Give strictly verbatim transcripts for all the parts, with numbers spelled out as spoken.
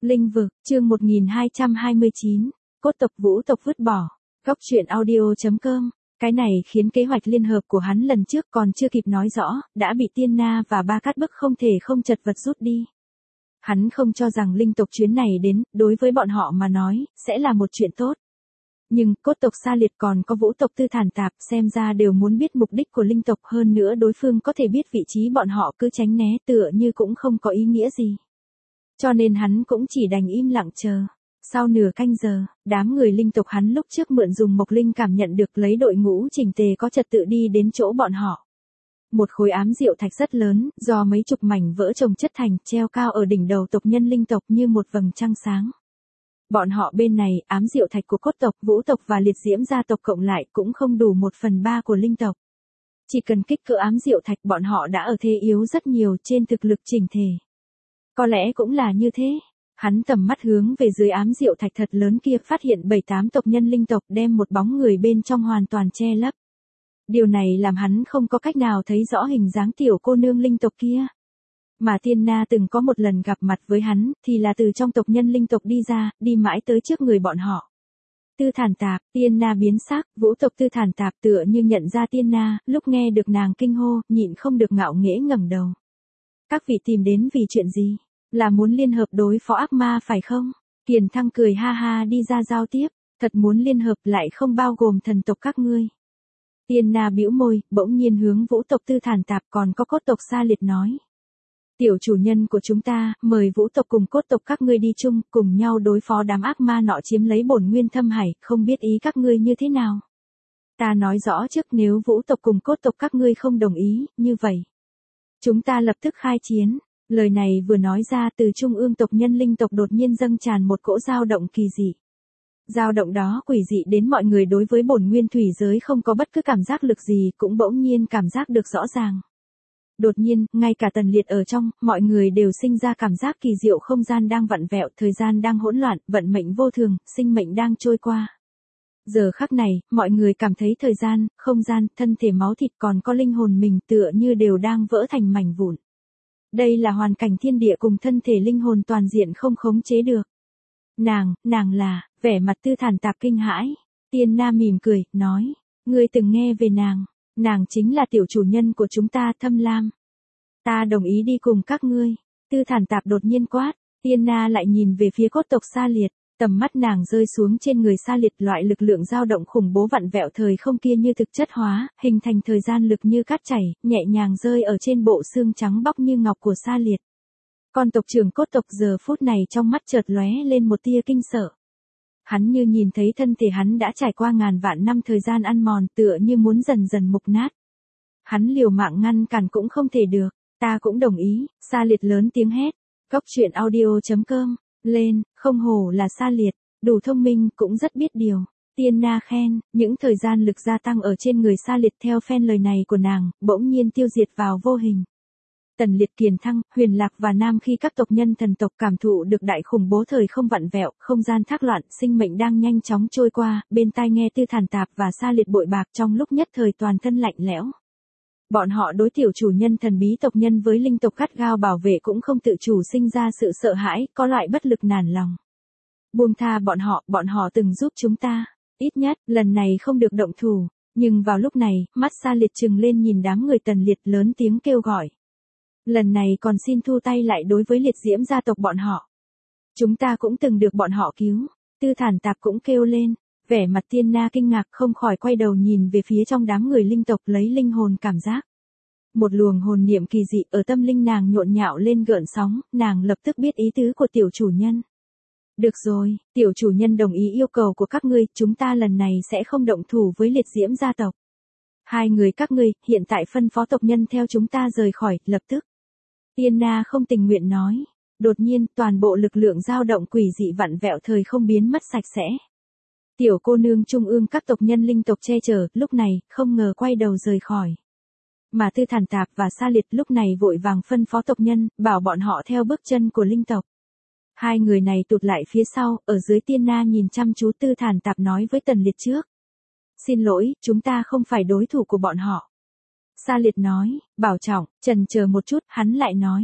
Linh vực, chương một nghìn hai trăm hai mươi chín, cốt tộc vũ tộc vứt bỏ. Góc truyện audio.com. Cái này khiến kế hoạch liên hợp của hắn lần trước còn chưa kịp nói rõ, đã bị Tiên Na và Ba Cát bức không thể không chật vật rút đi. Hắn không cho rằng linh tộc chuyến này đến, đối với bọn họ mà nói, sẽ là một chuyện tốt. Nhưng, cốt tộc Sa Liệt còn có vũ tộc Tư Thản Tạp xem ra đều muốn biết mục đích của linh tộc, hơn nữa đối phương có thể biết vị trí bọn họ cứ tránh né tựa như cũng không có ý nghĩa gì. Cho nên hắn cũng chỉ đành im lặng chờ. Sau nửa canh giờ, đám người linh tộc hắn lúc trước mượn dùng mộc linh cảm nhận được lấy đội ngũ chỉnh tề có trật tự đi đến chỗ bọn họ. Một khối ám diệu thạch rất lớn, do mấy chục mảnh vỡ chồng chất thành, treo cao ở đỉnh đầu tộc nhân linh tộc như một vầng trăng sáng. Bọn họ bên này, ám diệu thạch của cốt tộc, vũ tộc và liệt diễm gia tộc cộng lại cũng không đủ một phần ba của linh tộc. Chỉ cần kích cỡ ám diệu thạch bọn họ đã ở thế yếu rất nhiều trên thực lực chỉnh thể. Có lẽ cũng là như thế. Hắn tầm mắt hướng về dưới ám diệu thạch thật lớn kia, phát hiện bảy tám tộc nhân linh tộc đem một bóng người bên trong hoàn toàn che lấp. Điều này làm hắn không có cách nào thấy rõ hình dáng tiểu cô nương linh tộc kia. Mà Tiên Na từng có một lần gặp mặt với hắn, thì là từ trong tộc nhân linh tộc đi ra, đi mãi tới trước người bọn họ. Tư Thản Tạp, Tiên Na biến sắc, vũ tộc Tư Thản Tạp tựa như nhận ra Tiên Na, lúc nghe được nàng kinh hô, nhịn không được ngạo nghễ ngẩng đầu. Các vị tìm đến vì chuyện gì? Là muốn liên hợp đối phó ác ma phải không? Kiền Thăng cười ha ha đi ra giao tiếp, thật muốn liên hợp lại không bao gồm thần tộc các ngươi. Tiên Na bĩu môi, bỗng nhiên hướng vũ tộc Tư Thản Tạp còn có cốt tộc Sa Liệt nói. Tiểu chủ nhân của chúng ta, mời vũ tộc cùng cốt tộc các ngươi đi chung, cùng nhau đối phó đám ác ma nọ chiếm lấy bổn nguyên thâm hải, không biết ý các ngươi như thế nào. Ta nói rõ trước, nếu vũ tộc cùng cốt tộc các ngươi không đồng ý, như vậy. Chúng ta lập tức khai chiến. Lời này vừa nói ra, từ trung ương tộc nhân linh tộc đột nhiên dâng tràn một cỗ dao động kỳ dị. Dao động đó quỷ dị đến mọi người đối với bổn nguyên thủy giới không có bất cứ cảm giác lực gì, cũng bỗng nhiên cảm giác được rõ ràng. Đột nhiên, ngay cả Tần Liệt ở trong, mọi người đều sinh ra cảm giác kỳ diệu, không gian đang vặn vẹo, thời gian đang hỗn loạn, vận mệnh vô thường, sinh mệnh đang trôi qua. Giờ khắc này, mọi người cảm thấy thời gian, không gian, thân thể máu thịt còn có linh hồn mình tựa như đều đang vỡ thành mảnh vụn. Đây là hoàn cảnh thiên địa cùng thân thể linh hồn toàn diện không khống chế được. Nàng, nàng là, vẻ mặt Tư Thản Tạp kinh hãi. Tiên Na mỉm cười, nói, ngươi từng nghe về nàng, nàng chính là tiểu chủ nhân của chúng ta, Thâm Lam. Ta đồng ý đi cùng các ngươi. Tư Thản Tạp đột nhiên quát, Tiên Na lại nhìn về phía cốt tộc Sa Liệt. Tầm mắt nàng rơi xuống trên người Sa Liệt, loại lực lượng dao động khủng bố vặn vẹo thời không kia như thực chất hóa, hình thành thời gian lực như cát chảy, nhẹ nhàng rơi ở trên bộ xương trắng bóc như ngọc của Sa Liệt. Con tộc trưởng cốt tộc giờ phút này trong mắt chợt lóe lên một tia kinh sợ. Hắn như nhìn thấy thân thể hắn đã trải qua ngàn vạn năm thời gian ăn mòn, tựa như muốn dần dần mục nát. Hắn liều mạng ngăn cản cũng không thể được. Ta cũng đồng ý. Sa Liệt lớn tiếng hét. Góc truyện audio.com. Lên, không hổ là Sa Liệt, đủ thông minh, cũng rất biết điều. Tiên Na khen, những thời gian lực gia tăng ở trên người Sa Liệt theo phen lời này của nàng, bỗng nhiên tiêu diệt vào vô hình. Tần Liệt, Kiền Thăng, Huyền Lạc và Nam khi các tộc nhân thần tộc cảm thụ được đại khủng bố thời không vặn vẹo, không gian thác loạn, sinh mệnh đang nhanh chóng trôi qua, bên tai nghe Tư Thản Tạp và Sa Liệt bội bạc, trong lúc nhất thời toàn thân lạnh lẽo. Bọn họ đối tiểu chủ nhân thần bí tộc nhân với linh tộc gắt gao bảo vệ cũng không tự chủ sinh ra sự sợ hãi, có loại bất lực nản lòng. Buông tha bọn họ, bọn họ từng giúp chúng ta. Ít nhất, lần này không được động thủ. Nhưng vào lúc này, mắt Sa Liệt trừng lên nhìn đám người Tần Liệt, lớn tiếng kêu gọi. Lần này còn xin thu tay lại đối với liệt diễm gia tộc bọn họ. Chúng ta cũng từng được bọn họ cứu. Tư Thản Tạp cũng kêu lên. Vẻ mặt Tiên Na kinh ngạc, không khỏi quay đầu nhìn về phía trong đám người linh tộc, lấy linh hồn cảm giác. Một luồng hồn niệm kỳ dị ở tâm linh nàng nhộn nhạo lên gợn sóng, nàng lập tức biết ý tứ của tiểu chủ nhân. Được rồi, tiểu chủ nhân đồng ý yêu cầu của các ngươi, chúng ta lần này sẽ không động thủ với liệt diễm gia tộc. Hai người các ngươi, hiện tại phân phó tộc nhân theo chúng ta rời khỏi, lập tức. Tiên Na không tình nguyện nói. Đột nhiên, toàn bộ lực lượng dao động quỷ dị vặn vẹo thời không biến mất sạch sẽ. Tiểu cô nương trung ương các tộc nhân linh tộc che chở, lúc này, không ngờ quay đầu rời khỏi. Mà Tư Thản Tạp và Sa Liệt lúc này vội vàng phân phó tộc nhân, bảo bọn họ theo bước chân của linh tộc. Hai người này tụt lại phía sau, ở dưới. Tiên Na nhìn chăm chú Tư Thản Tạp nói với Tần Liệt trước. Xin lỗi, chúng ta không phải đối thủ của bọn họ. Sa Liệt nói, bảo trọng, chần chờ một chút, hắn lại nói.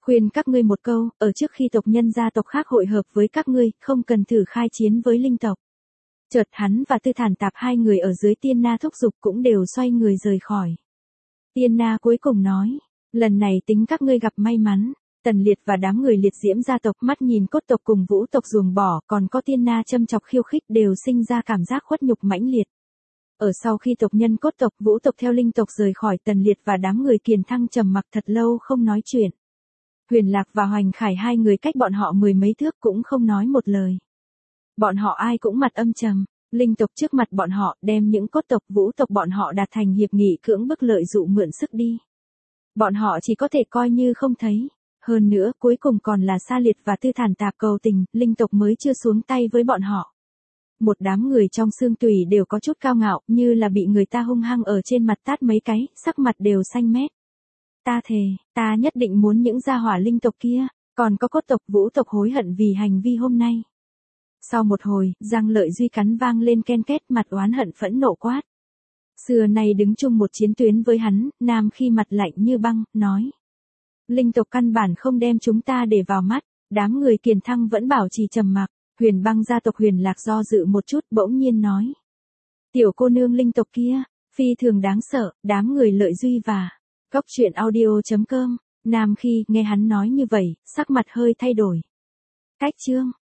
Khuyên các ngươi một câu, ở trước khi tộc nhân gia tộc khác hội hợp với các ngươi, không cần thử khai chiến với linh tộc. Chợt hắn và Tư Thản Tạp hai người ở dưới Tiên Na thúc giục cũng đều xoay người rời khỏi. Tiên Na cuối cùng nói, lần này tính các ngươi gặp may mắn. Tần Liệt và đám người liệt diễm gia tộc mắt nhìn cốt tộc cùng vũ tộc ruồng bỏ, còn có Tiên Na châm chọc khiêu khích đều sinh ra cảm giác khuất nhục mãnh liệt. Ở sau khi tộc nhân cốt tộc vũ tộc theo linh tộc rời khỏi, Tần Liệt và đám người Kiền Thăng trầm mặc thật lâu không nói chuyện. Huyền Lạc và Hoành Khải hai người cách bọn họ mười mấy thước cũng không nói một lời. Bọn họ ai cũng mặt âm trầm, linh tộc trước mặt bọn họ đem những cốt tộc vũ tộc bọn họ đạt thành hiệp nghị cưỡng bức lợi dụ mượn sức đi. Bọn họ chỉ có thể coi như không thấy. Hơn nữa cuối cùng còn là Sa Liệt và Tư Thản Tạp cầu tình, linh tộc mới chưa xuống tay với bọn họ. Một đám người trong xương tủy đều có chút cao ngạo, như là bị người ta hung hăng ở trên mặt tát mấy cái, sắc mặt đều xanh mét. Ta thề, ta nhất định muốn những gia hỏa linh tộc kia, còn có cốt tộc vũ tộc hối hận vì hành vi hôm nay. Sau một hồi, răng lợi duy cắn vang lên ken két, mặt oán hận phẫn nộ quát. Xưa nay đứng chung một chiến tuyến với hắn, Nam khi mặt lạnh như băng, nói. Linh tộc căn bản không đem chúng ta để vào mắt, đám người Kiền Thăng vẫn bảo trì trầm mặc. Huyền Băng gia tộc Huyền Lạc do dự một chút bỗng nhiên nói. Tiểu cô nương linh tộc kia, phi thường đáng sợ, đám người Lợi Duy và Cốc truyện audio chấm com. Nam khi nghe hắn nói như vậy, sắc mặt hơi thay đổi. Cách chương.